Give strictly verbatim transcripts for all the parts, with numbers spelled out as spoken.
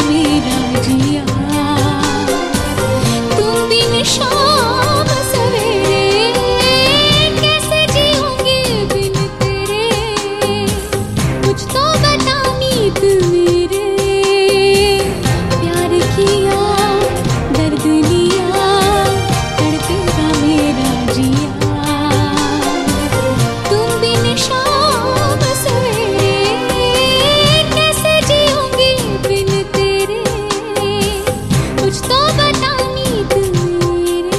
मेरा जिया। तुम बिन शाम सवेरे कैसे जीऊंगी बिन तेरे। कुछ तो बता मीत मेरे, प्यार किया दर्द लिया तड़पेगा मेरा जिया। तुम बिन शाम सवेरे कैसे जीऊंगी बिन तेरे। कुछ तो बता मीत मेरे।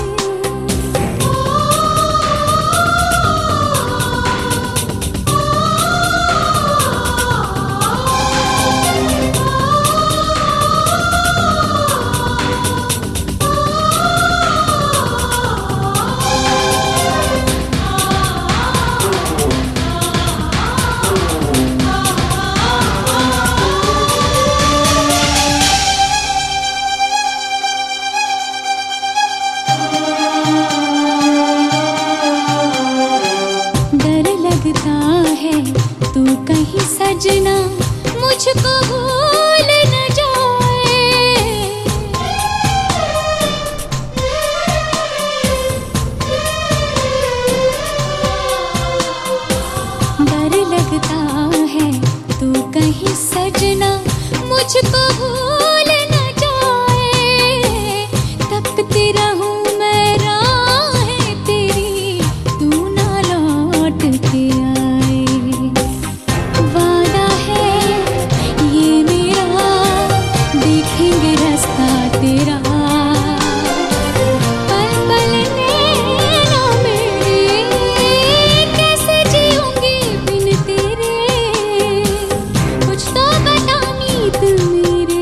डर लगता है तू कहीं सजना मुझको भूल न जाए। डर लगता है तू कहीं सजना मुझको भूल न जाए। तकती रहूं मैं राहें तेरी, तू ना लौट के आए। वादा है ये मेरा, देखेंगे रास्ता तेरा। पल पल नैना मेरे कैसे जीऊंगी बिन तेरे। कुछ तो बता मीत मेरे।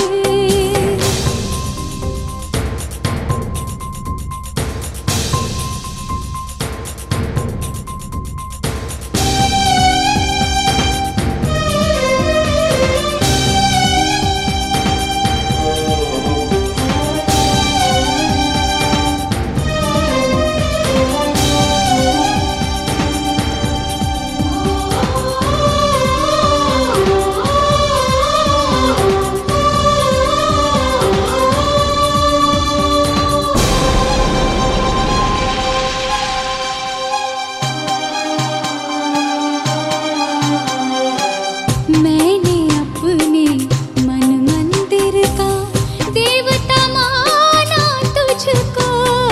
मैंने अपने मन मंदिर का देवता माना तुझको।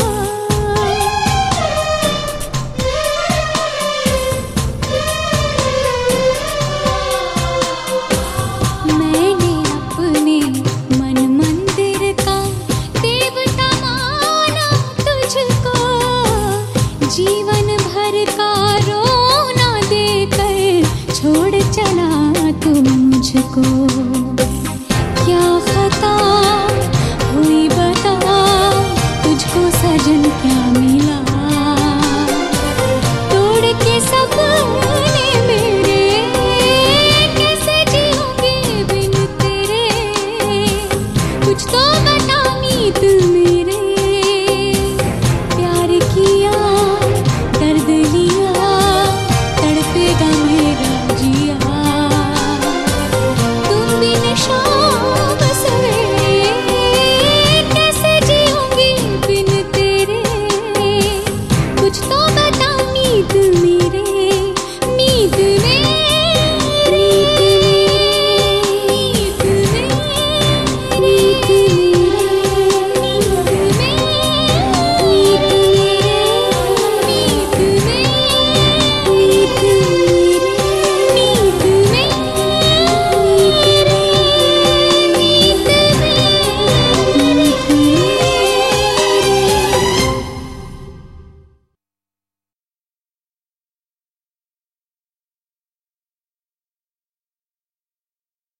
मैंने अपने मन मंदिर का देवता माना तुझको। जीवन भर का रोना देकर छोड़ चला तू मुझको। क्या खता हुई बता, तुझको सजन क्या मिला। तोड़ के सपने मेरे कैसे जीऊंगी बिन तेरे। कुछ तो बता मीत